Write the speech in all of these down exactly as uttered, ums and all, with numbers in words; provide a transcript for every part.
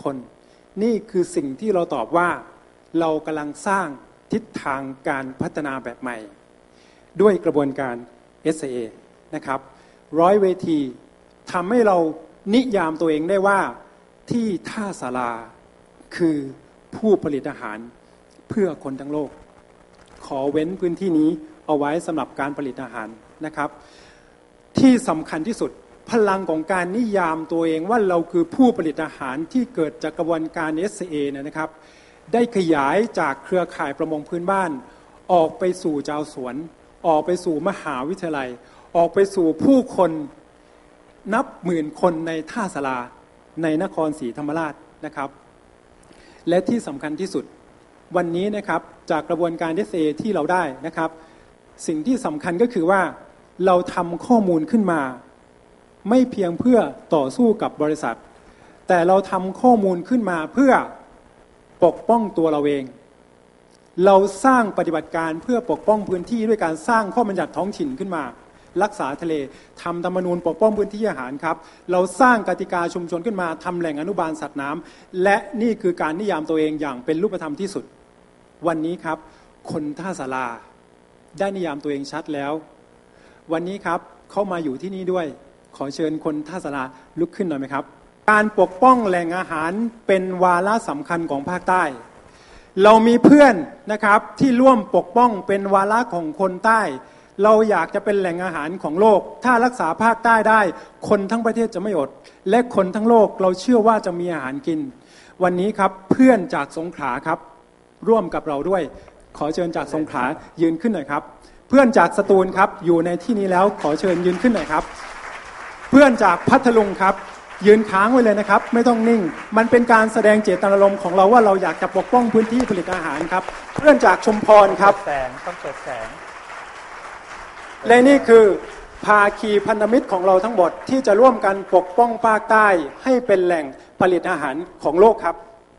คนนี่คือสิ่งที่เราตอบว่าเรากำลังสร้างทิศทางการพัฒนาแบบใหม่ด้วยกระบวนการ เอส เอ นะครับร้อยเวทีทำให้เรานิยามตัวเองได้ว่าที่ท่าศาลาคือผู้ผลิตอาหารเพื่อคนทั้งโลกขอเว้นพื้นที่นี้เอาไว้สำหรับการผลิตอาหารนะครับที่สำคัญที่สุดพลังของการนิยามตัวเองว่าเราคือผู้ผลิตอาหารที่เกิดจากกระบวนการ เอส เอ นะครับได้ขยายจากเครือข่ายประมงพื้นบ้านออกไปสู่ชาวสวนออกไปสู่มหาวิทยาลัยออกไปสู่ผู้คนนับหมื่นคนในท่าศาลาในนครศรีธรรมราชนะครับและที่สำคัญที่สุดวันนี้นะครับจากกระบวนการ เอส เอ ที่เราได้นะครับสิ่งที่สำคัญก็คือว่าเราทำข้อมูลขึ้นมาไม่เพียงเพื่อต่อสู้กับบริษัทแต่เราทำข้อมูลขึ้นมาเพื่อปกป้องตัวเราเองเราสร้างปฏิบัติการเพื่อปกป้องพื้นที่ด้วยการสร้างข้อบัญญัติท้องถิ่นขึ้นมารักษาทะเลทำธรรมนูญปกป้องพื้นที่อาหารครับเราสร้างกติกาชุมชนขึ้นมาทำแหล่งอนุบาลสัตว์น้ำและนี่คือการนิยามตัวเองอย่างเป็นรูปธรรมที่สุดวันนี้ครับคนท่าศาลาได้นิยามตัวเองชัดแล้ววันนี้ครับเข้ามาอยู่ที่นี่ด้วยขอเชิญคนท่าศาลาลุกขึ้นหน่อยไหมครับการปกป้องแหล่งอาหารเป็นวาระสำคัญของภาคใต้เรามีเพื่อนนะครับที่ร่วมปกป้องเป็นวาระของคนใต้เราอยากจะเป็นแหล่งอาหารของโลกถ้ารักษาภาคใต้ได้คนทั้งประเทศจะไม่อดและคนทั้งโลกเราเชื่อว่าจะมีอาหารกินวันนี้ครับเพื่อนจากสงขลาครับร่วมกับเราด้วยขอเชิญจากสงขลายืนขึ้นหน่อยครับเพื่อนจากสตูลครับอยู่ในที่นี้แล้วขอเชิญยืนขึ้นหน่อยครับเพื่อนจากพัทลุงครับยืนค้างไว้เลยนะครับไม่ต้องนิ่งมันเป็นการแสดงเจตนารมณ์ของเราว่าเราอยากจะปกป้องพื้นที่ผลิตอาหารครับเพื่อนจากชุมพรครับแสงต้องเปิดแสงและนี่คือภาคีพันธมิตรของเราทั้งหมดที่จะร่วมกันปกป้องภาคใต้ให้เป็นแหล่งผลิตอาหารของโลกครับ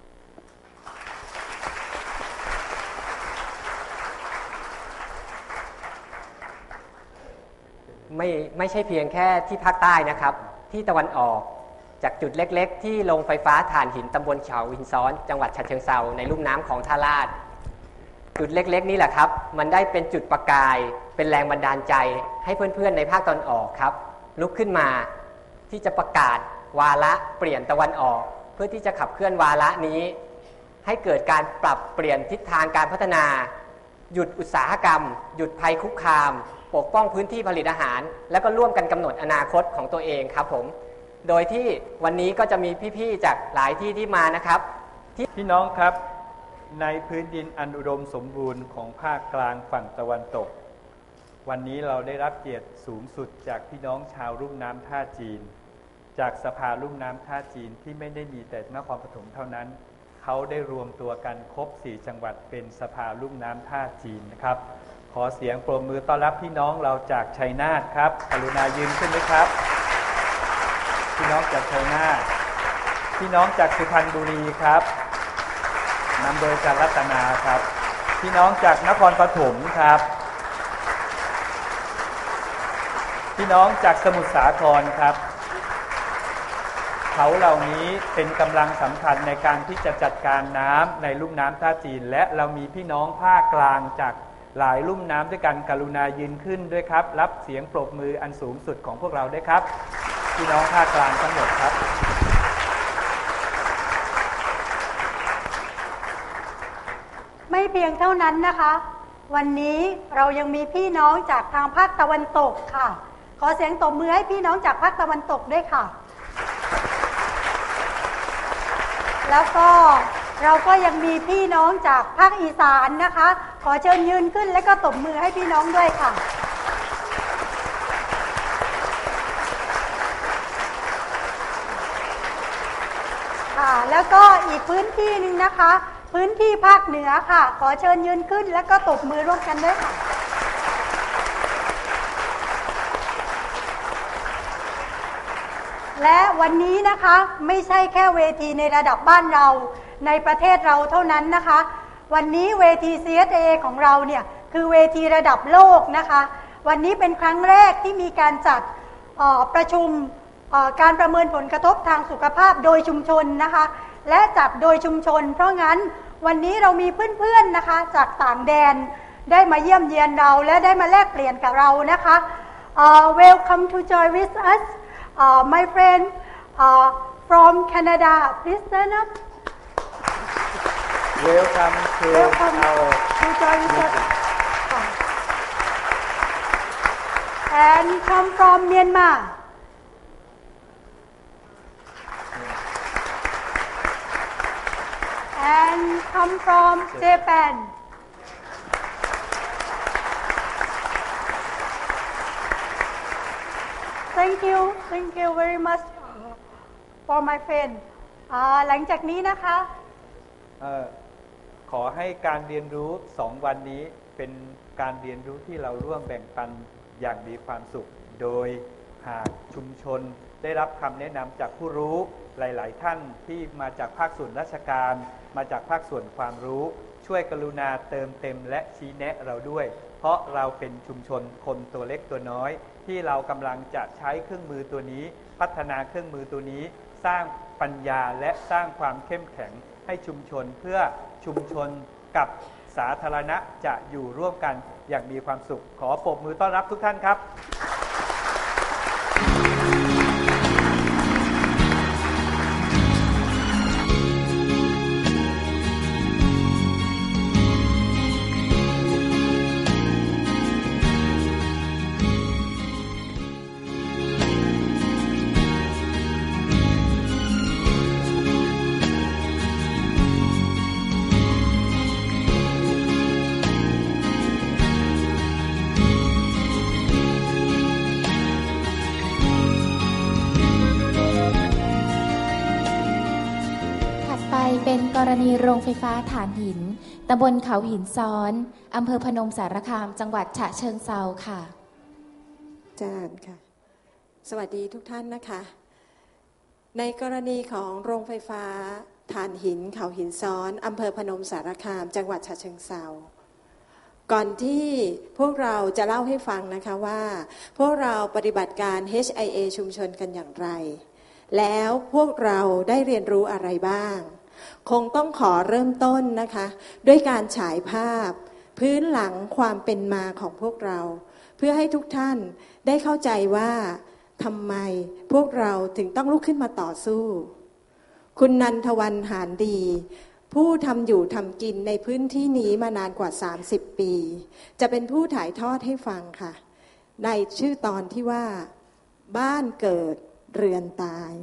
ไม่ไม่ใช่เพียงแค่ที่ภาคใต้นะครับที่ตะวันออกจากจุดเล็กๆที่โรงไฟฟ้าถ่านหินตำบลเขาหินซ้อนจังหวัดฉะเชิงเทราในลุ่มน้ำของท่าลาดจุดเล็กๆนี่แหละครับมันได้เป็นจุดประกายเป็นแรงบันดาลใจให้เพื่อนๆในภาคตะวันออกครับลุกขึ้นมาที่จะประกาศวาระเปลี่ยนตะวันออกเพื่อที่จะขับเคลื่อนวาระนี้ให้เกิดการปรับเปลี่ยนทิศทางการพัฒนาหยุดอุตสาหกรรมหยุดภัยคุกคามปกป้องพื้นที่ผลิตอาหารแล้วก็ร่วมกันกำหนดอนาคตของตัวเองครับผมโดยที่วันนี้ก็จะมีพี่ๆจากหลายที่ที่มานะครับพี่น้องครับในพื้นดินอันอุดมสมบูรณ์ของภาคกลางฝั่งตะวันตกวันนี้เราได้รับเกียรติสูงสุดจากพี่น้องชาวลุ่มน้ำท่าจีนจากสภาลุ่มน้ำท่าจีนที่ไม่ได้มีแต่นครปฐมเท่านั้นเขาได้รวมตัวกันครบสี่จังหวัดเป็นสภาลุ่มน้ำท่าจีนนะครับขอเสียงปรบมือต้อนรับพี่น้องเราจากชัยนาทครับกรุณายืนขึ้นไหมครับพี่น้องจากชัยนาทพี่น้องจากสุพรรณบุรีครับนำโดยอาจารย์รัตนาครับพี่น้องจากนครปฐมครับพี่น้องจากสมุทรสาครครับเขาเหล่านี้เป็นกำลังสำคัญในการที่จะจัดการน้ำในลุ่มน้ำท่าจีนและเรามีพี่น้องภาคกลางจากหลายลุ่มน้ำด้วยกันกรุณายืนขึ้นด้วยครับรับเสียงปรบมืออันสูงสุดของพวกเราด้วยครับพี่น้องภาคกลางทั้งหมดครับไม่เพียงเท่านั้นนะคะวันนี้เรายังมีพี่น้องจากทางภาคตะวันตกค่ะขอเสียงตบมือให้พี่น้องจากภาคตะวันตกด้วยค่ะแล้วก็เราก็ยังมีพี่น้องจากภาคอีสานนะคะขอเชิญยืนขึ้นและก็ตบมือให้พี่น้องด้วยค่ะค่ะแล้วก็อีกพื้นที่นึงนะคะพื้นที่ภาคเหนือค่ะขอเชิญยืนขึ้นและก็ตบมือร่วมกันด้วยค่ะและวันนี้นะคะไม่ใช่แค่เวทีในระดับบ้านเราในประเทศเราเท่านั้นนะคะวันนี้เวที ซี เอส เอ ของเราเนี่ยคือเวทีระดับโลกนะคะวันนี้เป็นครั้งแรกที่มีการจัดประชุมการประเมินผลกระทบทางสุขภาพโดยชุมชนนะคะและจัดโดยชุมชนเพราะงั้นวันนี้เรามีเพื่อนๆนะคะจากต่างแดนได้มาเยี่ยมเยียนเราและได้มาแลกเปลี่ยนกับเรานะคะ uh, Welcome to join with us uh, my friend uh, from Canada please stand up Welcome to Welcome our to join with us and come from Myanmar and come from Japan Thank you Thank you very much for my friend หลังจากนี้นะคะเอ่อขอให้การเรียนรู้สองวันนี้เป็นการเรียนรู้ที่เราร่วมแบ่งปันอย่างมีความสุขโดยหากชุมชนได้รับคำแนะนำจากผู้รู้หลายๆท่านที่มาจากภาคส่วนราชการมาจากภาคส่วนความรู้ช่วยกรุณาเติมเต็มและชี้แนะเราด้วยเพราะเราเป็นชุมชนคนตัวเล็กตัวน้อยที่เรากำลังจะใช้เครื่องมือตัวนี้พัฒนาเครื่องมือตัวนี้สร้างปัญญาและสร้างความเข้มแข็งให้ชุมชนเพื่อชุมชนกับสาธารณะจะอยู่ร่วมกันอย่างมีความสุขขอปรบมือต้อนรับทุกท่านครับเป็นกรณีโรงไฟฟ้าถ่านหินตำบลเขาหินซ้อนอำเภอพนมสารคามจังหวัดฉะเชิงเทราค่ะอาจารย์ค่ะสวัสดีทุกท่านนะคะในกรณีของโรงไฟฟ้าถ่านหินเขาหินซ้อนอำเภอพนมสารคามจังหวัดฉะเชิงเทราก่อนที่พวกเราจะเล่าให้ฟังนะคะว่าพวกเราปฏิบัติการ เอช ไอ เอ ชุมชนกันอย่างไรแล้วพวกเราได้เรียนรู้อะไรบ้างคงต้องขอเริ่มต้นนะคะด้วยการฉายภาพพื้นหลังความเป็นมาของพวกเราเพื่อให้ทุกท่านได้เข้าใจว่าทำไมพวกเราถึงต้องลุกขึ้นมาต่อสู้คุณนันทวรรณหานดีผู้ทำอยู่ทำกินในพื้นที่นี้มานานกว่าสามสิบปีจะเป็นผู้ถ่ายทอดให้ฟังค่ะในชื่อตอนที่ว่าบ้านเกิดเรือนตาย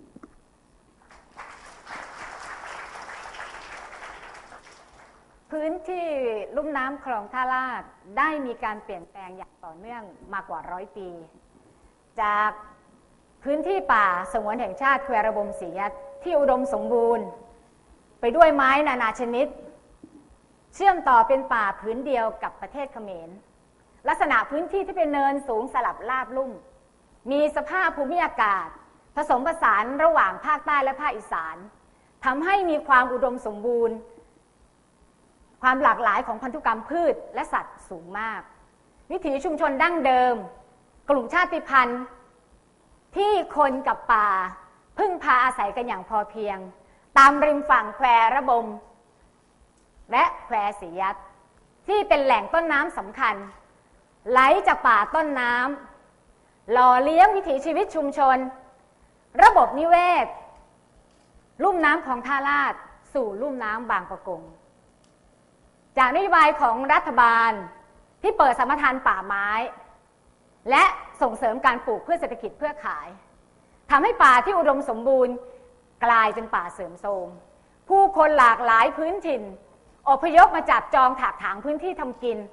พื้นที่ลุ่มน้ำคลองท่าลาดได้มีการเปลี่ยนแปลงอย่างต่อเนื่องมากว่าร้อยปีจากพื้นที่ป่าสงวนแห่งชาติแควระบมศรียัดที่อุดมสมบูรณ์ไปด้วยไม้นานาชนิดเชื่อมต่อเป็นป่าพื้นเดียวกับประเทศเขมรลักษณะพื้นที่ที่เป็นเนินสูงสลับราบลุ่มมีสภาพภูมิอากาศผสมผสานระหว่างภาคใต้และภาคอีสานทำให้มีความอุดมสมบูรณ์ความหลากหลายของพันธุกรรมพืชและสัตว์สูงมากวิถีชุมชนดั้งเดิมกลุ่มชาติพันธุ์ที่คนกับป่าพึ่งพาอาศัยกันอย่างพอเพียงตามริมฝั่งแควระบมและแควศรียัดที่เป็นแหล่งต้นน้ำสำคัญไหลจากป่าต้นน้ำหล่อเลี้ยงวิถีชีวิตชุมชนระบบนิเวศลุ่มน้ำของท่าลาดสู่ลุ่มน้ำบางปะกงจากนโยบายของรัฐบาลที่เปิดสัมปทานป่าไม้และส่งเสริมการปลูกเพื่อเศรษฐกิจเพื่อขายทำให้ป่าที่อุดมสมบูรณ์กลายเป็นป่าเสื่อมโทรมผู้คนหลากหลายพื้นถิ่นอพยพมาจับจองถากถางพื้นที่ทำกิน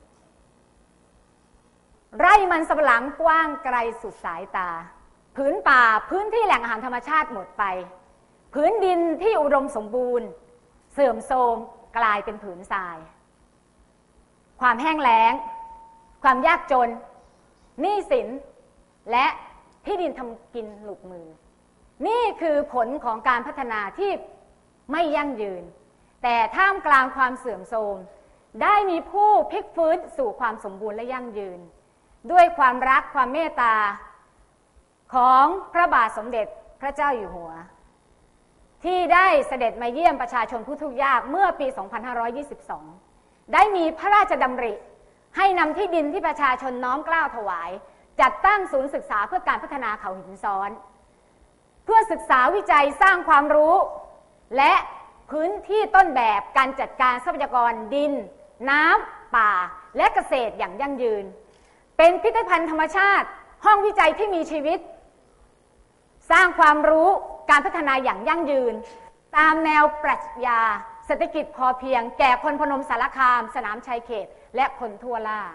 ไร่มันสำปะหลังกว้างไกลสุดสายตาพื้นป่าพื้นที่แหล่งอาหารธรรมชาติหมดไปพื้นดินที่อุดมสมบูรณ์เสื่อมโทรมกลายเป็นผืนทรายความแห้งแล้งความยากจนหนี้สินและที่ดินทำกินหลุกมือนี่คือผลของการพัฒนาที่ไม่ยั่งยืนแต่ท่ามกลางความเสื่อมโทรมได้มีผู้พลิกฟื้นสู่ความสมบูรณ์และยั่งยืนด้วยความรักความเมตตาของพระบาทสมเด็จพระเจ้าอยู่หัวที่ได้เสด็จมาเยี่ยมประชาชนผู้ทุกข์ยากเมื่อปี สองพันห้าร้อยยี่สิบสอง ได้มีพระราชดำริให้นำที่ดินที่ประชาชนน้อมเกล้าถวายจัดตั้งศูนย์ศึกษาเพื่อการพัฒนาเขาหินซ้อนเพื่อศึกษาวิจัยสร้างความรู้และพื้นที่ต้นแบบการจัดการทรัพยากรดินน้ำป่าและเกษตรอย่างยั่งยืนเป็นพิพิธภัณฑ์ธรรมชาติห้องวิจัยที่มีชีวิตสร้างความรู้การพัฒนาอย่างยั่งยืนตามแนวปรัชญาเศรษฐกิจพอเพียงแก่คนพนมสารคามสนามชัยเขตและคนทั่วล่า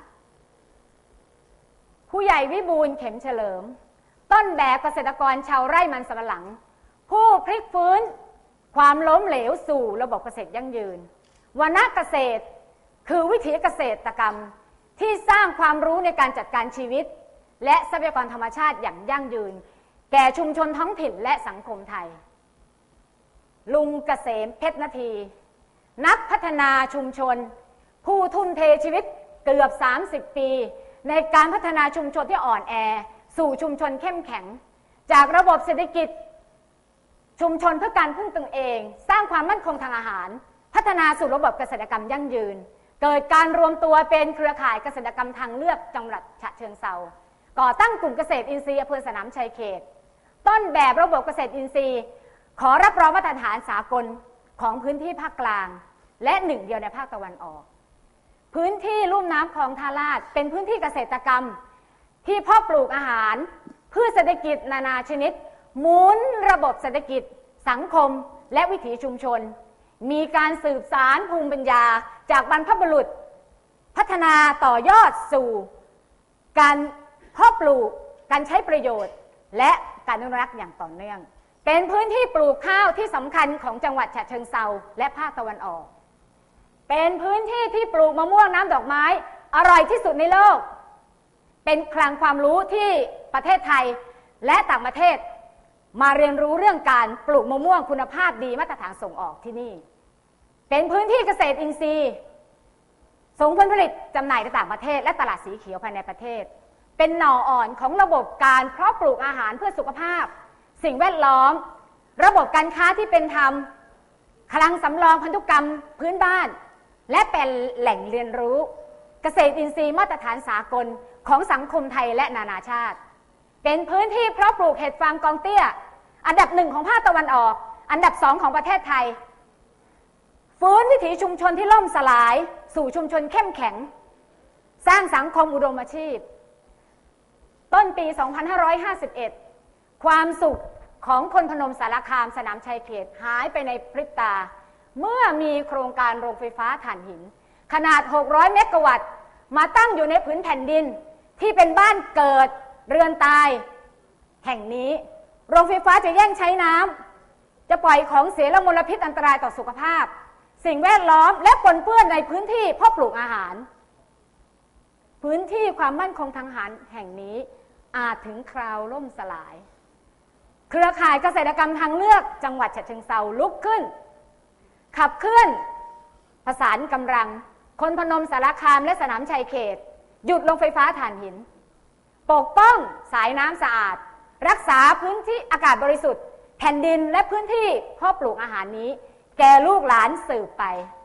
ผู้ใหญ่วิบูลย์เข็มเฉลิมต้นแบบเกษตรกรชาวไร่มันสำปะหลังผู้พลิกฟื้นความล้มเหลวสู่ระบบเกษตรยั่งยืนวณเกษตรคือวิถีเกษตรกรรมที่สร้างความรู้ในการจัดการชีวิตและทรัพยากรธรรมชาติอย่างยั่งยืนแก่ชุมชนท้องถิ่นและสังคมไทยลุงเกษมเพชรนาทีนักพัฒนาชุมชนผู้ทุ่มเทชีวิตเกือบสามสิบปีในการพัฒนาชุมชนที่อ่อนแอสู่ชุมชนเข้มแข็งจากระบบเศรษฐกิจชุมชนเพื่อการพึ่งตนเองสร้างความมั่นคงทางอาหารพัฒนาสู่ระบบเกษตรกรรมยั่งยืนเกิดการรวมตัวเป็นเครือข่ายเกษตรกรรมทางเลือกจังหวัดฉะเชิงเทราก่อตั้งกลุ่มเกษตรอินทรีย์อำเภอสนามชัยเขตต้นแบบระบบเกษตรอินทรีย์ขอรับรองมาตรฐานสากลของพื้นที่ภาคกลางและหนึ่งเดียวในภาคตะวันออกพื้นที่ลุ่มน้ำคลองทาราชเป็นพื้นที่เกษตรกรรมที่เพาะปลูกอาหารพืชเศรษฐกิจนานาชนิดหมุนระบบเศรษฐกิจสังคมและวิถีชุมชนมีการสืบสานภูมิปัญญาจากบรรพบุรุษพัฒนาต่อยอดสู่การเพาะปลูกการใช้ประโยชน์และการอนุรักษ์อย่างต่อเนื่องเป็นพื้นที่ปลูกข้าวที่สำคัญของจังหวัดฉะเชิงเทราและภาคตะวันออกเป็นพื้นที่ที่ปลูกมะม่วงน้ำดอกไม้อร่อยที่สุดในโลกเป็นคลังความรู้ที่ประเทศไทยและต่างประเทศมาเรียนรู้เรื่องการปลูกมะม่วงคุณภาพดีมาตรฐานส่งออกที่นี่เป็นพื้นที่เกษตรอินทรีย์ส่งผลผลิตจำหน่ายในต่างประเทศและตลาดสีเขียวภายในประเทศเป็นหน่ออ่อนของระบบการเพาะปลูกอาหารเพื่อสุขภาพสิ่งแวดล้อมระบบการค้าที่เป็นธรรมคลังสำรองพันธุกรรมพื้นบ้านและเป็นแหล่งเรียนรู้เกษตรอินทรีย์มาตรฐานสากลของสังคมไทยและนานาชาติเป็นพื้นที่เพาะปลูกเห็ดฟางกองเตี้ยอันดับหนึ่งของภาคตะวันออกอันดับสองของประเทศไทยฟื้นวิถีชุมชนที่ล่มสลายสู่ชุมชนเข้มแข็งสร้างสังคมอุดมอาชีพต้นปี สองพันห้าร้อยห้าสิบเอ็ด ความสุขของคนพนมสารคามสนามชัยเขตหายไปในพริบตาเมื่อมีโครงการโรงไฟฟ้าถ่านหินขนาดหกร้อยเมกะวัตต์มาตั้งอยู่ในผืนแผ่นดินที่เป็นบ้านเกิดเรือนตายแห่งนี้โรงไฟฟ้าจะแย่งใช้น้ำจะปล่อยของเสียและมลพิษอันตรายต่อสุขภาพสิ่งแวดล้อมและปนเปื้อนในพื้นที่เพาะปลูกอาหารพื้นที่ความมั่นคงทางอาหารแห่งนี้อาจถึงคราวล่มสลายเครือข่ายเกษตรกรรมทางเลือกจังหวัดฉะเชิงเทราลุกขึ้นขับเคลื่อนประสานกำลังคนพนมสารคามและสนามชัยเขตหยุดโรงไฟฟ้าถ่านหินปกป้องสายน้ำสะอาดรักษาพื้นที่อากาศบริสุทธิ์แผ่นดินและพื้นที่เพาะปลูกอาหารนี้แก่ลูกหลานสืบไป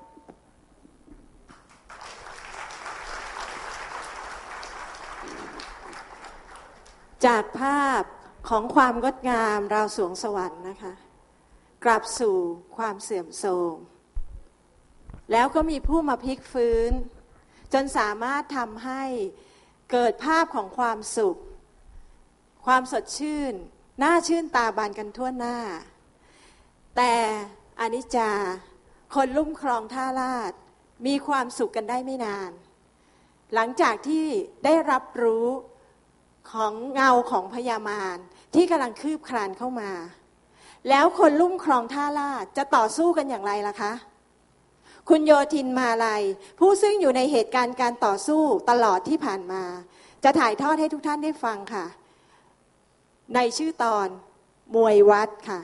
จากภาพของความงดงามราวสวงสวรรค์นะคะกลับสู่ความเสื่อมโทรมแล้วก็มีผู้มาพลิกฟื้นจนสามารถทำให้เกิดภาพของความสุขความสดชื่นน่าชื่นตาบานกันทั่วหน้าแต่อนิจจาคนลุ่มคลองท่าลาดมีความสุขกันได้ไม่นานหลังจากที่ได้รับรู้ของเงาของพญามารที่กำลังคืบคลานเข้ามาแล้วคนลุ่มคลองท่าลาดจะต่อสู้กันอย่างไรล่ะคะคุณโยธินมาลัยผู้ซึ่งอยู่ในเหตุการณ์การต่อสู้ตลอดที่ผ่านมาจะถ่ายทอดให้ทุกท่านได้ฟังค่ะในชื่อตอนมวยวัดค่ะ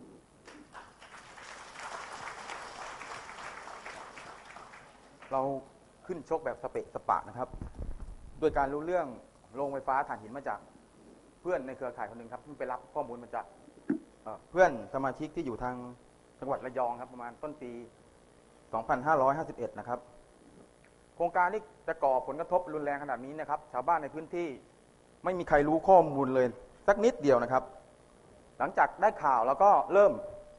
เราขึ้นชกแบบสเปะสปะนะครับโดยการรู้เรื่องโรงไฟฟ้าถ่านหินมาจากเพื่อนในเครือข่ายคนหนึ่งครับที่ไปรับข้อมูลมาจากเพื่อนสมาชิกที่อยู่ทางจังหวัดระยองครับประมาณต้นปีสองพันห้าร้อยห้าสิบเอ็ดนะครับโครงการนี้จะก่อผลกระทบรุนแรงขนาดนี้นะครับชาวบ้านในพื้นที่ไม่มีใครรู้ข้อมูลเลยสักนิดเดียวนะครับหลังจากได้ข่าวแล้วก็เริ่ม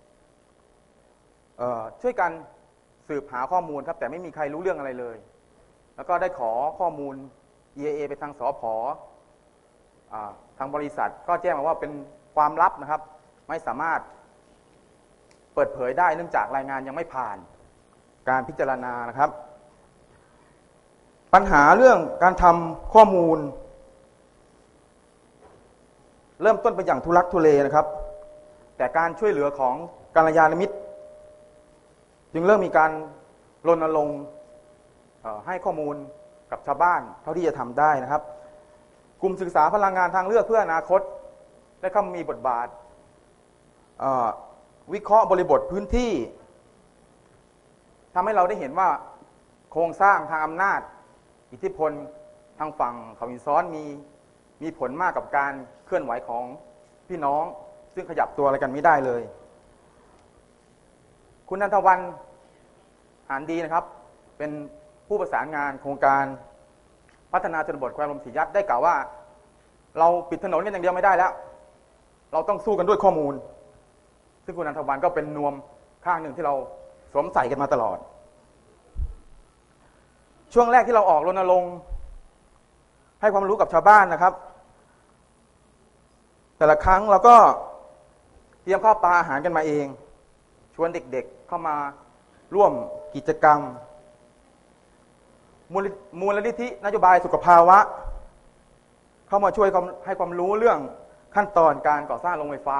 ช่วยกันสืบหาข้อมูลครับแต่ไม่มีใครรู้เรื่องอะไรเลยแล้วก็ได้ขอข้อมูล อี เอ เอ ไปทางสผ.ทางบริษัทก็แจ้งมาว่าเป็นความลับนะครับไม่สามารถเปิดเผยได้เนื่องจากรายงานยังไม่ผ่านการพิจารณานะครับปัญหาเรื่องการทำข้อมูลเริ่มต้นไปอย่างทุลักทุเลนะครับแต่การช่วยเหลือของกัลยาณมิตรจึงเริ่มมีการรณรงค์ให้ข้อมูลกับชาวบ้านเท่าที่จะทำได้นะครับกลุ่มศึกษาพลังงานทางเลือกเพื่ออนาคตได้เข้ามีบทบาทวิเคราะห์บริบทพื้นที่ทำให้เราได้เห็นว่าโครงสร้างทางอำนาจอิทธิพลทางฝั่งเขาหินซ้อนมีมีผลมากกับการเคลื่อนไหวของพี่น้องซึ่งขยับตัวอะไรกันไม่ได้เลยคุณนันทวันหานดีนะครับเป็นผู้ประสานงานโครงการพัฒนาชนบทแควร์ลมศรียัดได้กล่าวว่าเราปิดถนนกันอย่างเดียวไม่ได้แล้วเราต้องสู้กันด้วยข้อมูลซึ่งคุณนันทวันก็เป็นนวมข้างหนึ่งที่เราสวมใส่กันมาตลอดช่วงแรกที่เราออกรณรงค์ให้ความรู้กับชาวบ้านนะครับแต่ละครั้งเราก็เตรียมข้าวปลาอาหารกันมาเองชวนเด็กๆเข้ามาร่วมกิจกรรมมูลนิธินโยบายสุขภาวะเข้ามาช่วยให้ความรู้เรื่องขั้นตอนการก่อสร้างโรงไฟฟ้า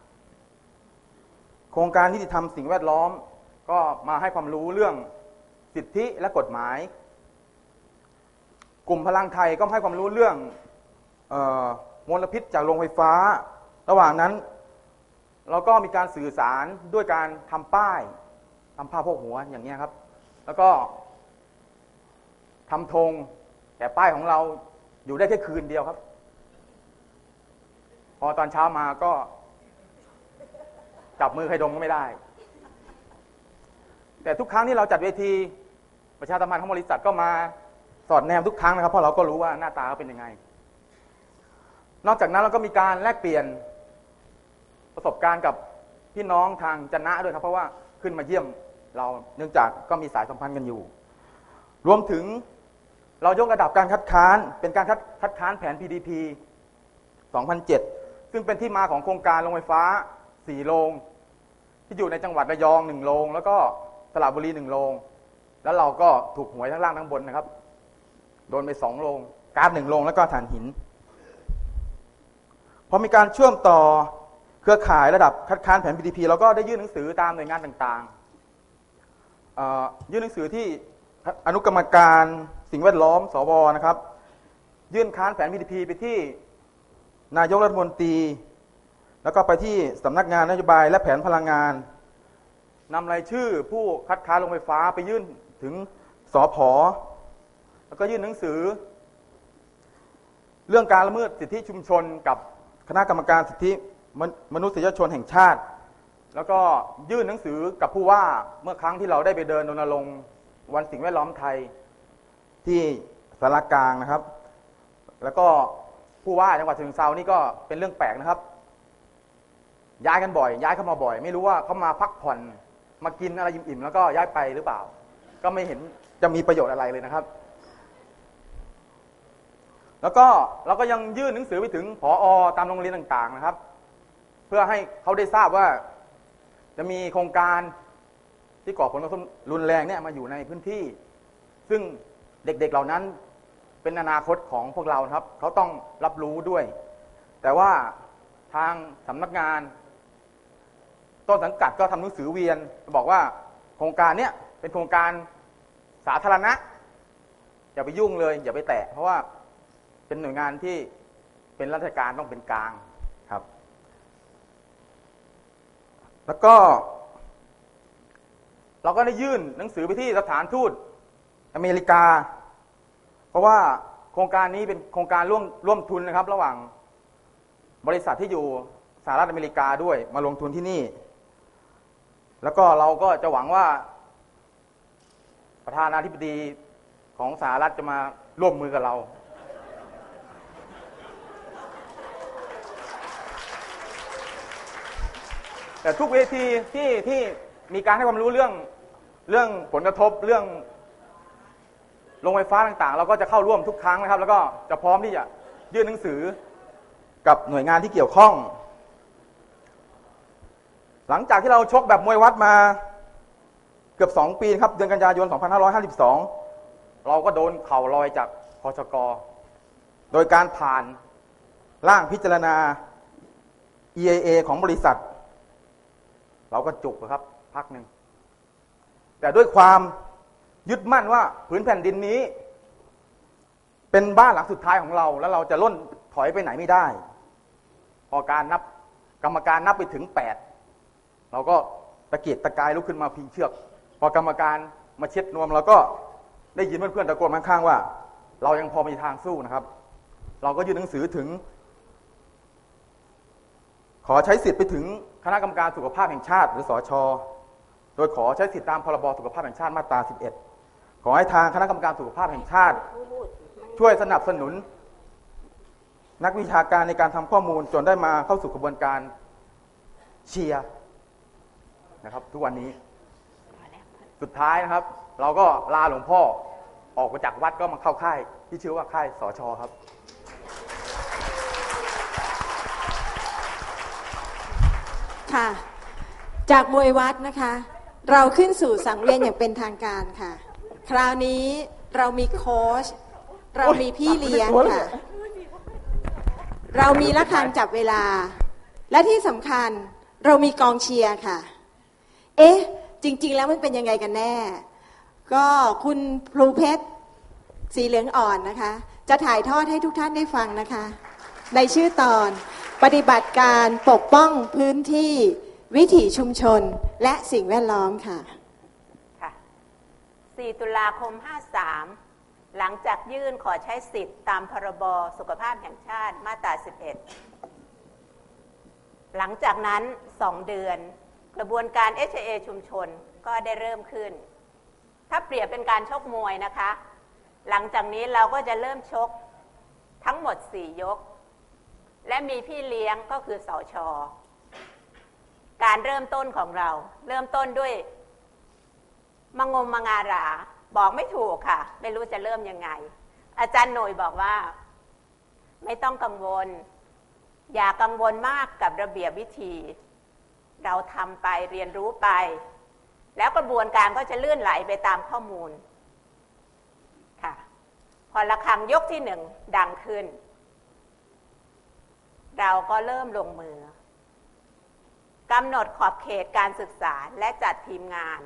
โครงการนิติธรรมสิ่งแวดล้อมก็มาให้ความรู้เรื่องสิทธิและกฎหมายกลุ่มพลังไทยก็ให้ความรู้เรื่องเอ่อมลพิษจากโรงไฟฟ้าระหว่างนั้นเราก็มีการสื่อสารด้วยการทำป้ายทำผ้าโพกหัวอย่างนี้ครับแล้วก็ทำธงแต่ป้ายของเราอยู่ได้แค่คืนเดียวครับพอตอนเช้ามาก็จับมือใครดมก็ไม่ได้แต่ทุกครั้งที่เราจัดเวทีประชาสัมพันธ์ของบริษัทก็มาสอดแนมทุกครั้งนะครับเพราะเราก็รู้ว่าหน้าตาเขาเป็นยังไงนอกจากนั้นเราก็มีการแลกเปลี่ยนประสบการณ์กับพี่น้องทางจันนะด้วยครับเพราะว่าขึ้นมาเยี่ยมเราเนื่องจากก็มีสายสัมพันธ์กันอยู่รวมถึงเรายกระดับการคัดค้านเป็นการคัดค้านแผน พี ดี พี สองพันเจ็ดซึ่งเป็นที่มาของโครงการโรงไฟฟ้าสี่โรงที่อยู่ในจังหวัดระยองหนึ่งโรงแล้วก็สระบุรีหนึ่งโรงแล้วเราก็ถูกหวยทั้งล่างทั้งบนนะครับโดนไปสองโรงก๊าซหนึ่งโรงแล้วก็ถ่านหินพอมีการเชื่อมต่อเครือข่ายระดับคัดค้านแผน พี ดี พี เราก็ได้ยื่นหนังสือตามหน่วยงานต่างๆยื่นหนังสือที่อนุกรรมการสิ่งแวดล้อมสวนะครับยื่นค้านแผน พี ดี พี ไปที่นายกรัฐมนตรีแล้วก็ไปที่สำนักงานนโยบายและแผนพลังงานนำรายชื่อผู้คัดค้านโรงไฟฟ้าไปยื่นถึงสผ.แล้วก็ยื่นหนังสือเรื่องการละเมิดสิทธิชุมชนกับคณะกรรมการสิทธิมนุษยชนแห่งชาติแล้วก็ยื่นหนังสือกับผู้ว่าเมื่อครั้งที่เราได้ไปเดินรณรงค์วันสิ่งแวดล้อมไทยที่สารกลางนะครับแล้วก็ผู้ว่าจังหวัดฉะเชิงเทรานี่ก็เป็นเรื่องแปลกนะครับย้ายกันบ่อยย้ายเข้ามาบ่อยไม่รู้ว่าเขามาพักผ่อนมากินอะไรอิ่มๆแล้วก็ย้ายไปหรือเปล่าก็ไม่เห็นจะมีประโยชน์อะไรเลยนะครับแล้วก็เราก็ยังยื่นหนังสือไปถึงผอ.ตามโรงเรียนต่างๆนะครับเพื่อให้เขาได้ทราบว่าจะมีโครงการที่ก่อผลกระทบรุนแรงเนี่ยมาอยู่ในพื้นที่ซึ่งเด็กๆเหล่านั้นเป็นอนาคตของพวกเราครับเขาต้องรับรู้ด้วยแต่ว่าทางสำนักงานต้นสังกัดก็ทำหนังสือเวียนบอกว่าโครงการเนี้ยเป็นโครงการสาธารณะอย่าไปยุ่งเลยอย่าไปแตะเพราะว่าเป็นหน่วยงานที่เป็นราชการต้องเป็นกลางครับแล้วก็เราก็ได้ยื่นหนังสือไปที่สถานทูตอเมริกาเพราะว่าโครงการนี้เป็นโครงการร่วมร่วมทุนนะครับระหว่างบริษัทที่อยู่สหรัฐอเมริกาด้วยมาลงทุนที่นี่แล้วก็เราก็จะหวังว่าประธานาธิบดีของสหรัฐจะมาร่วมมือกับเราแต่ทุกเวทีที่ที่มีการให้ความรู้เรื่องเรื่องผลกระทบเรื่องโรงไฟฟ้าต่างๆเราก็จะเข้าร่วมทุกครั้งนะครับแล้วก็จะพร้อมที่จะยื่นหนังสือกับหน่วยงานที่เกี่ยวข้องหลังจากที่เราชกแบบมวยวัดมาเกือบสองปีครับเดือนกันยายนสองพันห้าร้อยห้าสิบสองเราก็โดนเข่าลอยจากคชก.โดยการผ่านร่างพิจารณา อี ไอ เอ ของบริษัทเราก็จุกครับพักหนึ่งแต่ด้วยความยึดมั่นว่าผืนแผ่นดินนี้เป็นบ้านหลังสุดท้ายของเราแล้วเราจะล่นถอยไปไหนไม่ได้พอการนับกรรมการนับไปถึงแปดเราก็ตะเกียกตะกายลุกขึ้นมาพิงเชือกพอกรรมการมาเช็ดนวมเราก็ได้ยินเพื่อนๆตะโกนข้างๆว่าเรายังพอมีทางสู้นะครับเราก็ยื่นหนังสือถึงขอใช้สิทธิ์ไปถึงคณะกรรมการสุขภาพแห่งชาติหรือสช.โดยขอใช้สิทธิตามพรบสุขภาพแห่งชาติมาตราสิบเอ็ดขอให้ทางคณะกรรมการสุขภาพแห่งชาติช่วยสนับสนุนนักวิชาการในการทำข้อมูลจนได้มาเข้าสู่กระบวนการเชียร์นะครับทุกวันนี้สุดท้ายนะครับเราก็ลาหลวงพ่อออกมาจากวัดก็มาเข้าค่ายที่ชื่อว่าค่ายสช.ครับค่ะจากมวยวัดนะคะเราขึ้นสู่สังเวียนอย่างเป็นทางการค่ะคราวนี้เรามีโค้ชเรามีพี่เลี้ยงค่ะเรามีระฆังจับเวลาและที่สำคัญเรามีกองเชียร์ค่ะเอ๊ะจริงๆแล้วมันเป็นยังไงกันแน่ก็คุณพลูเพชรสีเหลืองอ่อนนะคะจะถ่ายทอดให้ทุกท่านได้ฟังนะคะในชื่อตอนปฏิบัติการปกป้องพื้นที่วิถีชุมชนและสิ่งแวดล้อมค่ะค่ะสี่ตุลาคมห้าสามหลังจากยื่นขอใช้สิทธิ์ตามพรบสุขภาพแห่งชาติมาตราสิบเอ็ดหลังจากนั้นสองเดือนกระบวนการ เอช เอ ชุมชนก็ได้เริ่มขึ้นถ้าเปรียบเป็นการชกมวยนะคะหลังจากนี้เราก็จะเริ่มชกทั้งหมดสี่ยกและมีพี่เลี้ยงก็คือสช.การเริ่มต้นของเราเริ่มต้นด้วยมงมมงาราบอกไม่ถูกค่ะไม่รู้จะเริ่มยังไงอาจารย์หน่ยบอกว่าไม่ต้องกังวลอย่ากังวลมากกับระเบียบวิธีเราทำไปเรียนรู้ไปแล้วกระบวนการก็จะลื่นไหลไปตามข้อมูลค่ะพอระฆังยกที่หนึ่งดังขึ้นเราก็เริ่มลงมือกำหนดขอบเขตการศึกษาและจัดทีมงาน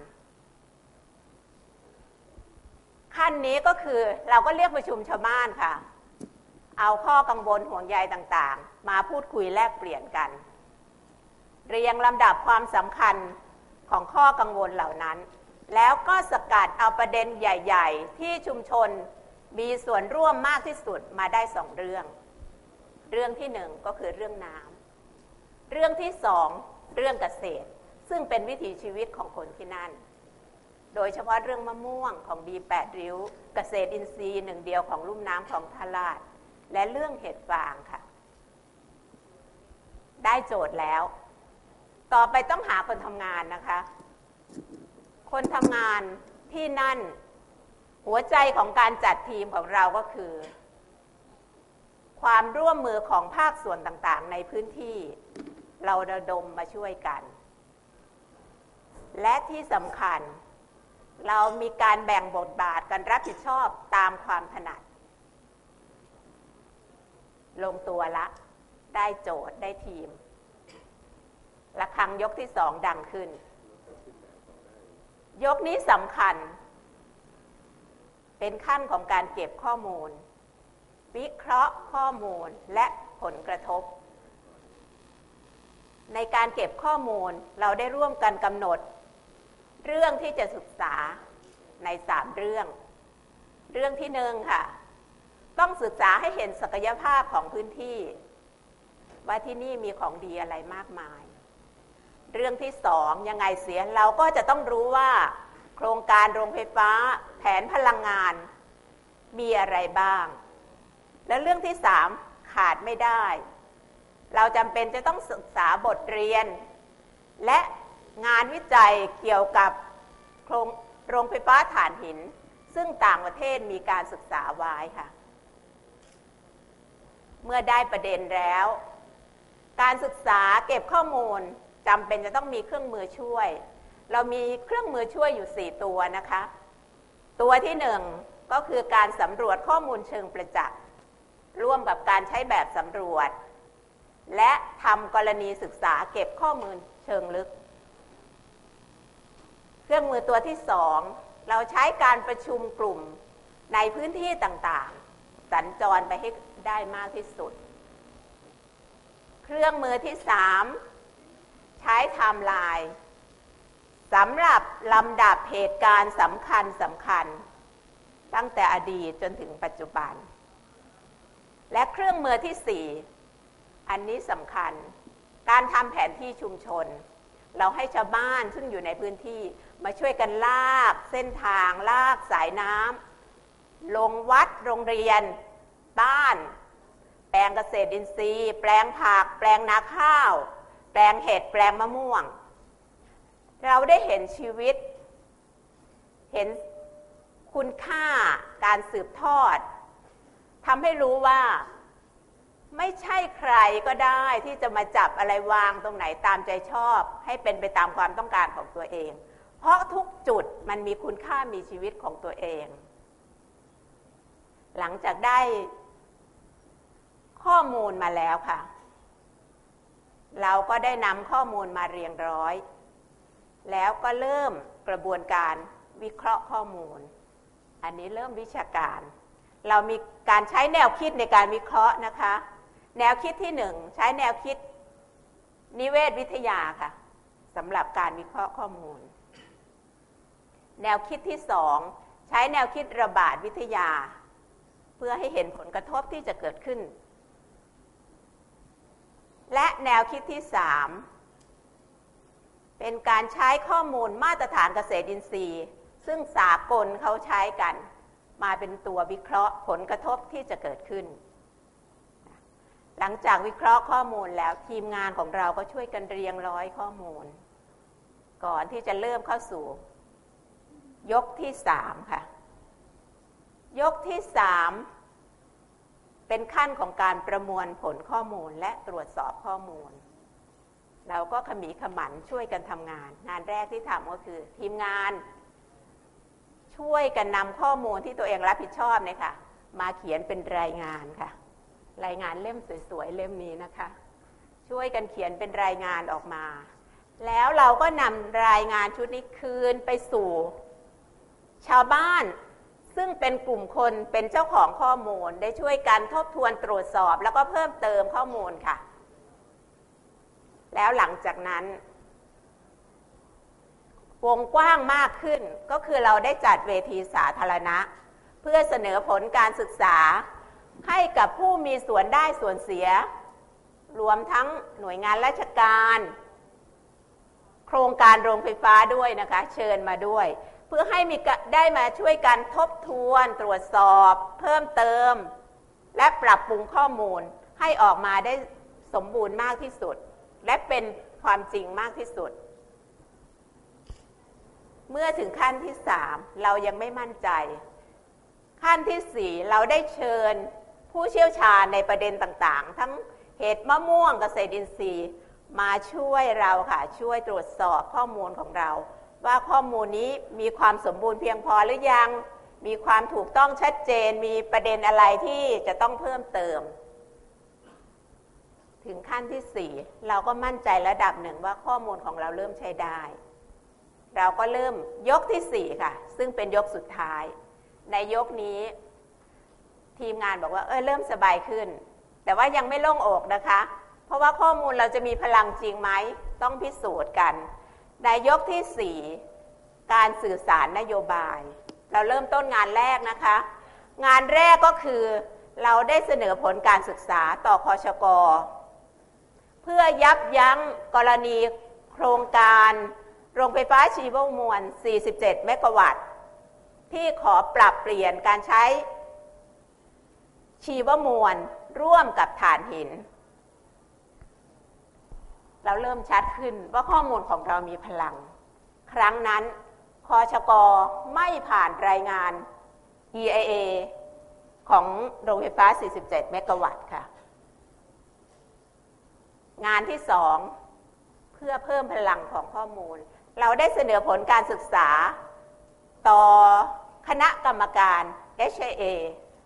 ขั้นนี้ก็คือเราก็เรียกประชุมชาวบ้านค่ะเอาข้อกังวลห่วงใยต่างๆมาพูดคุยแลกเปลี่ยนกันเรียงลำดับความสำคัญของข้อกังวลเหล่านั้นแล้วก็สกัดเอาประเด็นใหญ่ๆที่ชุมชนมีส่วนร่วมมากที่สุดมาได้สองเรื่องเรื่องที่หนึ่งก็คือเรื่องน้ำเรื่องที่สองเรื่องเกษตรซึ่งเป็นวิถีชีวิตของคนที่นั่นโดยเฉพาะเรื่องมะม่วงของดีแปดริ้วเกษตรอินทรีย์หนึ่งเดียวของลุ่มน้ำของทาราดและเรื่องเห็ดฟางค่ะได้โจทย์แล้วต่อไปต้องหาคนทำงานนะคะคนทำงานที่นั่นหัวใจของการจัดทีมของเราก็คือความร่วมมือของภาคส่วนต่างๆในพื้นที่เราระดมมาช่วยกันและที่สำคัญเรามีการแบ่งบทบาทกันรับผิดชอบตามความถนัดลงตัวละได้โจทย์ได้ทีมระฆังยกที่สองดังขึ้นยกนี้สำคัญเป็นขั้นของการเก็บข้อมูลวิเคราะห์ข้อมูลและผลกระทบในการเก็บข้อมูลเราได้ร่วมกันกำหนดเรื่องที่จะศึกษาในสามเรื่องเรื่องที่หนึ่งค่ะต้องศึกษาให้เห็นศักยภาพของพื้นที่ว่าที่นี่มีของดีอะไรมากมายเรื่องที่สองยังไงเสียเราก็จะต้องรู้ว่าโครงการโรงไฟฟ้าแผนพลังงานมีอะไรบ้างและเรื่องที่สามขาดไม่ได้เราจำเป็นจะต้องศึกษาบทเรียนและงานวิจัยเกี่ยวกับโครงโรงไฟฟ้าถ่านหินซึ่งต่างประเทศมีการศึกษาไว้ค่ะเมื่อได้ประเด็นแล้วการศึกษาเก็บข้อมูลจำเป็นจะต้องมีเครื่องมือช่วยเรามีเครื่องมือช่วยอยู่สี่ตัวนะคะตัวที่หนึ่งก็คือการสำรวจข้อมูลเชิงประจักษ์ร่วมกับการใช้แบบสำรวจและทำกรณีศึกษาเก็บข้อมูลเชิงลึกเครื่องมือตัวที่สองเราใช้การประชุมกลุ่มในพื้นที่ต่างๆสัญจรไปให้ได้มากที่สุดเครื่องมือที่สามใช้ไทม์ไลน์สำหรับลำดับเหตุการณ์สำคัญสำคัญตั้งแต่อดีตจนถึงปัจจุบันและเครื่องมือที่สี่อันนี้สำคัญการทำแผนที่ชุมชนเราให้ชาวบ้านซึ่งอยู่ในพื้นที่มาช่วยกันลากเส้นทางลากสายน้ำลงวัดโรงเรียนบ้านแปลงเกษตรอินทรีย์แปลงผักแปลงนาข้าวแปลงเห็ดแปลงมะม่วงเราได้เห็นชีวิตเห็นคุณค่าการสืบทอดทำให้รู้ว่าไม่ใช่ใครก็ได้ที่จะมาจับอะไรวางตรงไหนตามใจชอบให้เป็นไปตามความต้องการของตัวเองเพราะทุกจุดมันมีคุณค่ามีชีวิตของตัวเองหลังจากได้ข้อมูลมาแล้วค่ะเราก็ได้นำข้อมูลมาเรียงร้อยแล้วก็เริ่มกระบวนการวิเคราะห์ข้อมูลอันนี้เริ่มวิชาการเรามีการใช้แนวคิดในการวิเคราะห์นะคะแนวคิดที่หนึ่งใช้แนวคิดนิเวศวิทยาค่ะสำหรับการวิเคราะห์ข้อมูลแนวคิดที่สองใช้แนวคิดระบาดวิทยาเพื่อให้เห็นผลกระทบที่จะเกิดขึ้นและแนวคิดที่สามเป็นการใช้ข้อมูลมาตรฐานเกษตรอินทรีย์ซึ่งสากลเขาใช้กันมาเป็นตัววิเคราะห์ผลกระทบที่จะเกิดขึ้นหลังจากวิเคราะห์ข้อมูลแล้วทีมงานของเราก็ช่วยกันเรียงร้อยข้อมูลก่อนที่จะเริ่มเข้าสู่ยกที่สามค่ะยกที่สามเป็นขั้นของการประมวลผลข้อมูลและตรวจสอบข้อมูลเราก็ขมีขมันช่วยกันทำงานงานแรกที่ทำก็คือทีมงานช่วยกันนำข้อมูลที่ตัวเองรับผิดชอบเนี่ยค่ะมาเขียนเป็นรายงานค่ะรายงานเล่มสวยๆเล่มนี้นะคะช่วยกันเขียนเป็นรายงานออกมาแล้วเราก็นำรายงานชุดนี้คืนไปสู่ชาวบ้านซึ่งเป็นกลุ่มคนเป็นเจ้าของข้อมูลได้ช่วยกันทบทวนตรวจสอบแล้วก็เพิ่มเติมข้อมูลค่ะแล้วหลังจากนั้นวงกว้างมากขึ้นก็คือเราได้จัดเวทีสาธารณะเพื่อเสนอผลการศึกษาให้กับผู้มีส่วนได้ส่วนเสียรวมทั้งหน่วยงานราชการโครงการโรงไฟฟ้าด้วยนะคะเชิญมาด้วยเพื่อให้มีได้มาช่วยกันทบทวนตรวจสอบเพิ่มเติมและปรับปรุงข้อมูลให้ออกมาได้สมบูรณ์มากที่สุดและเป็นความจริงมากที่สุดเมื่อถึงขั้นที่สามเรายังไม่มั่นใจขั้นที่สี่เราได้เชิญผู้เชี่ยวชาญในประเด็นต่างๆทั้งเห็ดมะม่วงเกษตรอินทรีย์มาช่วยเราค่ะช่วยตรวจสอบข้อมูลของเราว่าข้อมูลนี้มีความสมบูรณ์เพียงพอหรือยังมีความถูกต้องชัดเจนมีประเด็นอะไรที่จะต้องเพิ่มเติมถึงขั้นที่สี่เราก็มั่นใจระดับหนึ่งว่าข้อมูลของเราเริ่มใช้ได้เราก็เริ่มยกที่สี่ค่ะซึ่งเป็นยกสุดท้ายในยกนี้ทีมงานบอกว่าเออเริ่มสบายขึ้นแต่ว่ายังไม่โล่งอกนะคะเพราะว่าข้อมูลเราจะมีพลังจริงไหมต้องพิสูจน์กันในยกที่สี่การสื่อสารนโยบายเราเริ่มต้นงานแรกนะคะงานแรกก็คือเราได้เสนอผลการศึกษาต่อคชกเพื่อยับยั้งกรณีโครงการโรงไฟฟ้าชีวมวลสี่สิบเจ็ดเมกะวัตต์ที่ขอปรับเปลี่ยนการใช้ชีวมวลร่วมกับถ่านหินเราเริ่มชัดขึ้นว่าข้อมูลของเรามีพลังครั้งนั้นคชก.ไม่ผ่านรายงาน อี ไอ เอ ของโรงไฟฟ้าสี่สิบเจ็ดเมกะวัตต์ค่ะงานที่สองเพื่อเพิ่มพลังของข้อมูลเราได้เสนอผลการศึกษาต่อคณะกรรมการ เอช ไอ เอ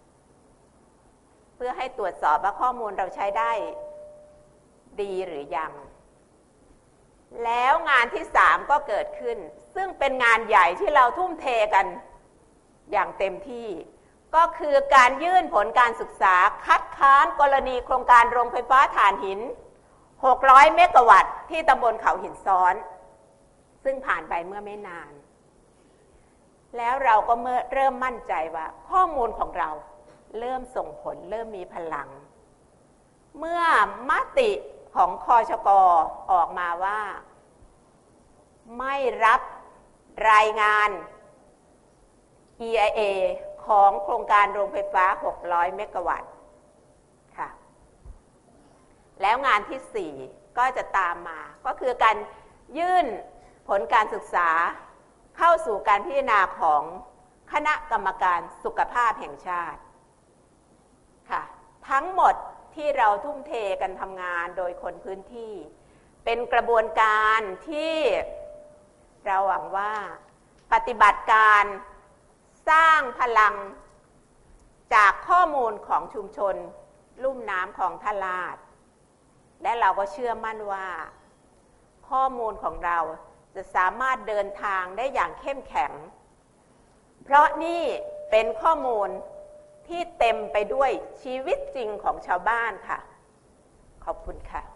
เพื่อให้ตรวจสอบว่าข้อมูลเราใช้ได้ดีหรือยังแล้วงานที่สามก็เกิดขึ้นซึ่งเป็นงานใหญ่ที่เราทุ่มเทกันอย่างเต็มที่ก็คือการยื่นผลการศึกษาคัดค้านกรณีโครงการโรงไฟฟ้าถ่านหินหกร้อยเมกะวัตต์ที่ตำบลเขาหินซ้อนซึ่งผ่านไปเมื่อไม่นานแล้วเราก็เมื่อเริ่มมั่นใจว่าข้อมูลของเราเริ่มส่งผลเริ่มมีพลังเมื่อมติของคชก.ออกมาว่าไม่รับรายงาน อี ไอ เอ ของโครงการโรงไฟฟ้าหกร้อยเมกะวัตต์ค่ะแล้วงานที่สี่ก็จะตามมาก็คือการยื่นผลการศึกษาเข้าสู่การพิจารณาของคณะกรรมการสุขภาพแห่งชาติค่ะทั้งหมดที่เราทุ่มเทกันทำงานโดยคนพื้นที่เป็นกระบวนการที่เราหวังว่าปฏิบัติการสร้างพลังจากข้อมูลของชุมชนลุ่มน้ำคลองท่าลาดและเราก็เชื่อมั่นว่าข้อมูลของเราจะสามารถเดินทางได้อย่างเข้มแข็งเพราะนี่เป็นข้อมูลที่เต็มไปด้วยชีวิตจริงของชาวบ้านค่ะขอบคุณค่ะ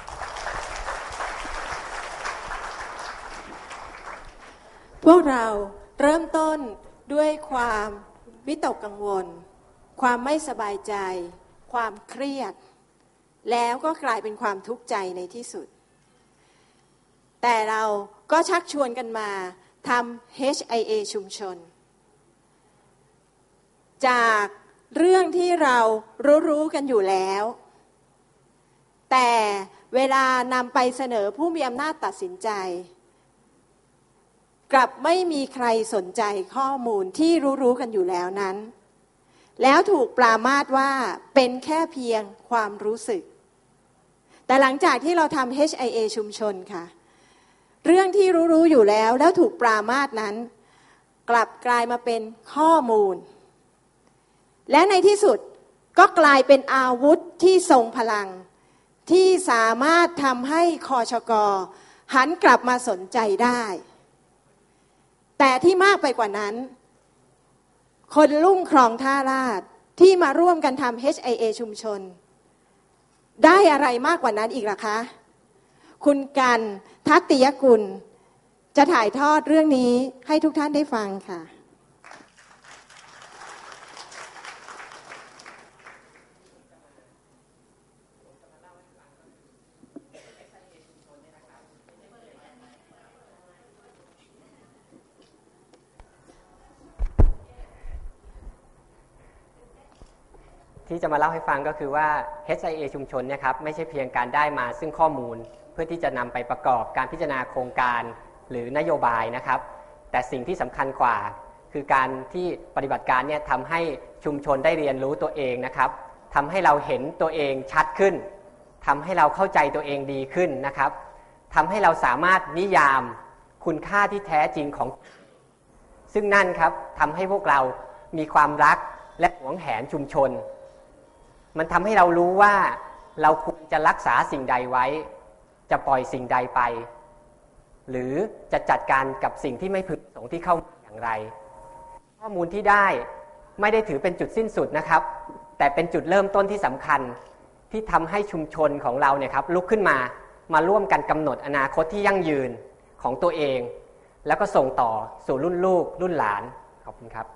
พวกเราเริ่มต้นด้วยความวิตกกังวลความไม่สบายใจความเครียดแล้วก็กลายเป็นความทุกข์ใจในที่สุดแต่เราก็ชักชวนกันมาทำ เอช ไอ เอ ชุมชนจากเรื่องที่เรารู้ๆกันอยู่แล้วแต่เวลานำไปเสนอผู้มีอำนาจตัดสินใจกลับไม่มีใครสนใจข้อมูลที่รู้ๆกันอยู่แล้วนั้นแล้วถูกปรามาสว่าเป็นแค่เพียงความรู้สึกแต่หลังจากที่เราทำ เอช ไอ เอ ชุมชนค่ะเรื่องที่รู้ๆอยู่แล้วแล้วถูกปรามาสนั้นกลับกลายมาเป็นข้อมูลและในที่สุดก็กลายเป็นอาวุธที่ทรงพลังที่สามารถทำให้คชก.หันกลับมาสนใจได้แต่ที่มากไปกว่านั้นคนลุ่มคลองท่าลาดที่มาร่วมกันทำ เอช ไอ เอ ชุมชนได้อะไรมากกว่านั้นอีกล่ะคะคุณกันทัตติยกุลจะถ่ายทอดเรื่องนี้ให้ทุกท่านได้ฟังค่ะที่จะมาเล่าให้ฟังก็คือว่า เอช ไอ เอ ชุมชนเนี่ยครับไม่ใช่เพียงการได้มาซึ่งข้อมูลเพื่อที่จะนำไปประกอบการพิจารณาโครงการหรือนโยบายนะครับแต่สิ่งที่สำคัญกว่าคือการที่ปฏิบัติการเนี่ยทำให้ชุมชนได้เรียนรู้ตัวเองนะครับทำให้เราเห็นตัวเองชัดขึ้นทำให้เราเข้าใจตัวเองดีขึ้นนะครับทำให้เราสามารถนิยามคุณค่าที่แท้จริงของซึ่งนั่นครับทำให้พวกเรามีความรักและหวงแหนชุมชนมันทำให้เรารู้ว่าเราควรจะรักษาสิ่งใดไว้จะปล่อยสิ่งใดไปหรือจะจัดการกับสิ่งที่ไม่พึงประสงค์ที่เข้ามาอย่างไรข้อมูลที่ได้ไม่ได้ถือเป็นจุดสิ้นสุดนะครับแต่เป็นจุดเริ่มต้นที่สำคัญที่ทำให้ชุมชนของเราเนี่ยครับลุกขึ้นมามาร่วมกันกำหนดอนาคตที่ยั่งยืนของตัวเองแล้วก็ส่งต่อสู่รุ่นลูกรุ่นหลานขอบคุณครับ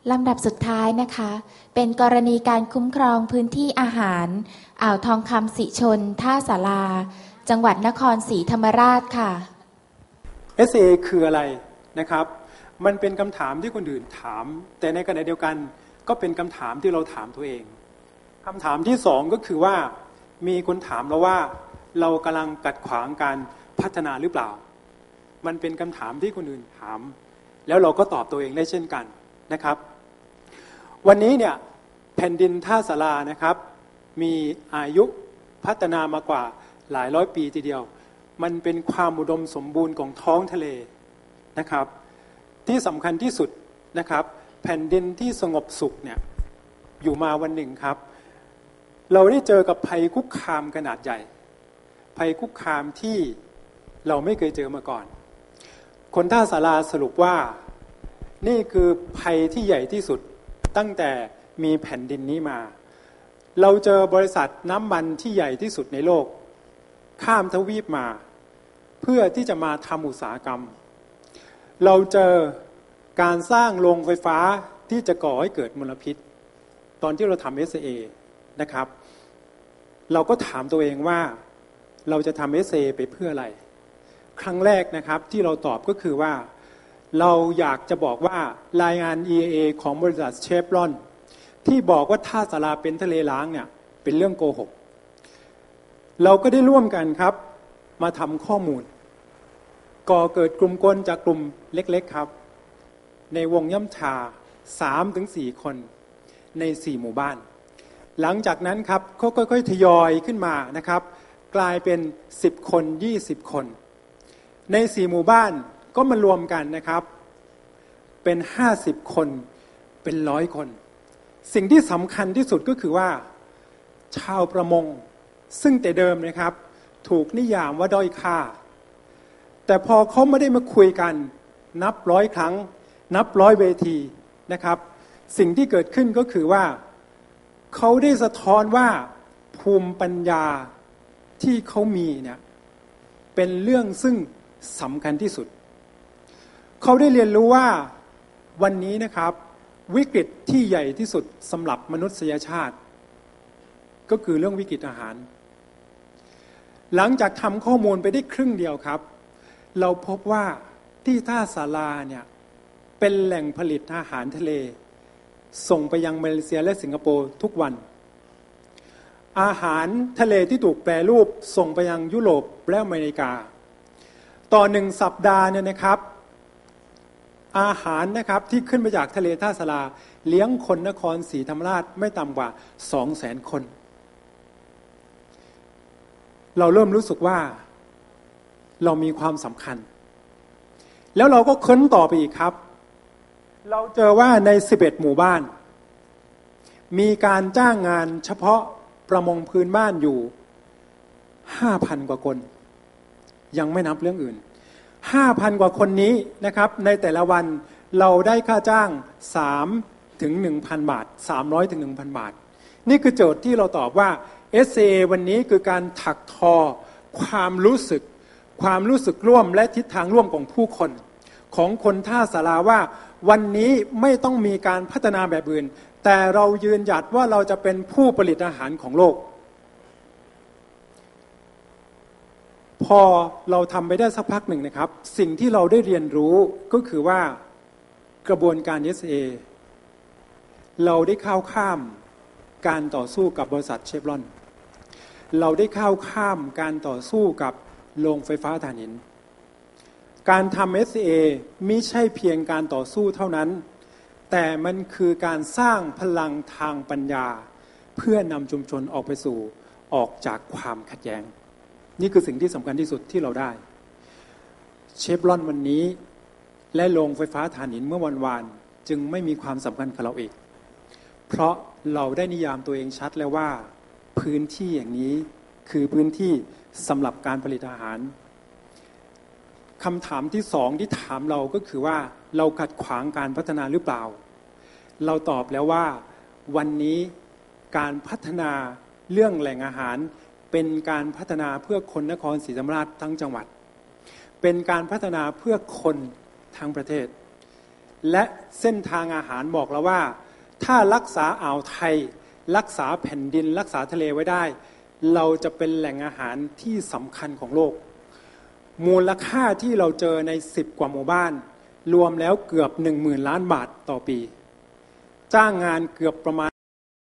ลำดับสุดท้ายนะคะเป็นกรณีการคุ้มครองพื้นที่อาหารอ่าวทองคำสิชนท่าสาราจังหวัดนครศรีธรรมราชค่ะเอส เอ คืออะไรนะครับมันเป็นคำถามที่คนอื่นถามแต่ในขณะเดียวกันก็เป็นคำถามที่เราถามตัวเองคำถามที่สองก็คือว่ามีคนถามเราว่าเรากำลังกัดขวางการพัฒนาหรือเปล่ามันเป็นคำถามที่คนอื่นถามแล้วเราก็ตอบตัวเองได้เช่นกันนะครับวันนี้เนี่ยแผ่นดินท่าสารานะครับมีอายุพัฒนามากว่าหลายร้อยปีทีเดียวมันเป็นความอุดมสมบูรณ์ของท้องทะเลนะครับที่สำคัญที่สุดนะครับแผ่นดินที่สงบสุขเนี่ยอยู่มาวันหนึ่งครับเราได้เจอกับภัยคุกคามขนาดใหญ่ภัยคุกคามที่เราไม่เคยเจอมาก่อนคนท่าสาราสรุปว่านี่คือภัยที่ใหญ่ที่สุดตั้งแต่มีแผ่นดินนี้มาเราเจอบริษัทน้ำมันที่ใหญ่ที่สุดในโลกข้ามทวีปมาเพื่อที่จะมาทำอุตสาหกรรมเราเจอการสร้างโรงไฟฟ้าที่จะก่อให้เกิดมลพิษตอนที่เราทำ เอส เอ นะครับเราก็ถามตัวเองว่าเราจะทำ เอส เอ ไปเพื่ออะไรครั้งแรกนะครับที่เราตอบก็คือว่าเราอยากจะบอกว่ารายงาน อี เอ เอ ของบริษัทเชฟรอนที่บอกว่าท่าสาราเป็นทะเลล้างเนี่ยเป็นเรื่องโกหกเราก็ได้ร่วมกันครับมาทำข้อมูลก่อเกิดกลุ่มคนจากกลุ่มเล็กๆครับในวงย่ำชา สามถึงสี่ คนในสี่หมู่บ้านหลังจากนั้นครับเขาค่อยๆทยอยขึ้นมานะครับกลายเป็นสิบคนยี่สิบคนในสี่หมู่บ้านก็มารวมกันนะครับเป็นห้าสิบคนเป็นร้อยคนสิ่งที่สำคัญที่สุดก็คือว่าชาวประมงซึ่งแต่เดิมนะครับถูกนิยามว่าด้อยค่าแต่พอเขาไม่ได้มาคุยกันนับร้อยครั้งนับร้อยเวทีนะครับสิ่งที่เกิดขึ้นก็คือว่าเขาได้สะท้อนว่าภูมิปัญญาที่เขามีเนี่ยเป็นเรื่องซึ่งสำคัญที่สุดเขาได้เรียนรู้ว่าวันนี้นะครับวิกฤตที่ใหญ่ที่สุดสำหรับมนุษยชาติก็คือเรื่องวิกฤตอาหารหลังจากทำข้อมูลไปได้ครึ่งเดียวครับเราพบว่าที่ท่าสาราเนี่ยเป็นแหล่งผลิตอาหารทะเลส่งไปยังมาเลเซียและสิงคโปร์ทุกวันอาหารทะเลที่ถูกแปรรูปส่งไปยังยุโรปและอเมริกาต่อหนึ่งสัปดาห์เนี่ยนะครับอาหารนะครับที่ขึ้นมาจากทะเลท่าสาราเลี้ยงคนนครศรีธรรมราชไม่ต่ำกว่า สองแสน คนเราเริ่มรู้สึกว่าเรามีความสำคัญแล้วเราก็ค้นต่อไปอีกครับเราเจอว่าในสิบเอ็ดหมู่บ้านมีการจ้างงานเฉพาะประมงพื้นบ้านอยู่ ห้าพัน กว่าคนยังไม่นับเรื่องอื่น ห้าพัน กว่าคนนี้นะครับในแต่ละวันเราได้ค่าจ้างสามถึงหนึ่งพัน บาทสามร้อยถึงหนึ่งพัน บาทนี่คือโจทย์ที่เราตอบว่า เอส เอ วันนี้คือการถักทอความรู้สึกความรู้สึกร่วมและทิศทางร่วมของผู้คนของคนท่าสาราว่าวันนี้ไม่ต้องมีการพัฒนาแบบอื่นแต่เรายืนหยัดว่าเราจะเป็นผู้ผลิตอาหารของโลกพอเราทำไปได้สักพักหนึ่งนะครับสิ่งที่เราได้เรียนรู้ก็คือว่ากระบวนการ เอส เอ เราได้ข้าวข้ามการต่อสู้กับบริษัทเชฟรอนเราได้ข้าวข้ามการต่อสู้กับโรงไฟฟ้าถ่านหินการทำ เอส เอ ไม่ใช่เพียงการต่อสู้เท่านั้นแต่มันคือการสร้างพลังทางปัญญาเพื่อนำชุมชนออกไปสู่ออกจากความขัดแย้งนี่คือสิ่งที่สำคัญที่สุดที่เราได้เชฟรอนวันนี้และโรงไฟฟ้าถ่านหินเมื่อวันวานจึงไม่มีความสำคัญกับเราอีกเพราะเราได้นิยามตัวเองชัดแล้วว่าพื้นที่อย่างนี้คือพื้นที่สำหรับการผลิตอาหารคำถามที่สองที่ถามเราก็คือว่าเราขัดขวางการพัฒนาหรือเปล่าเราตอบแล้วว่าวันนี้การพัฒนาเรื่องแหล่งอาหารเป็นการพัฒนาเพื่อคนนครศรีธรรมราชทั้งจังหวัดเป็นการพัฒนาเพื่อคนทั้งประเทศและเส้นทางอาหารบอกแล้วว่าถ้ารักษาอ่าวไทยรักษาแผ่นดินรักษาทะเลไว้ได้เราจะเป็นแหล่งอาหารที่สำคัญของโลกมูลค่าที่เราเจอในสิบกว่าหมู่บ้านรวมแล้วเกือบหนึ่งหมื่นล้านบาทต่อปีจ้างงานเกือบประมาณ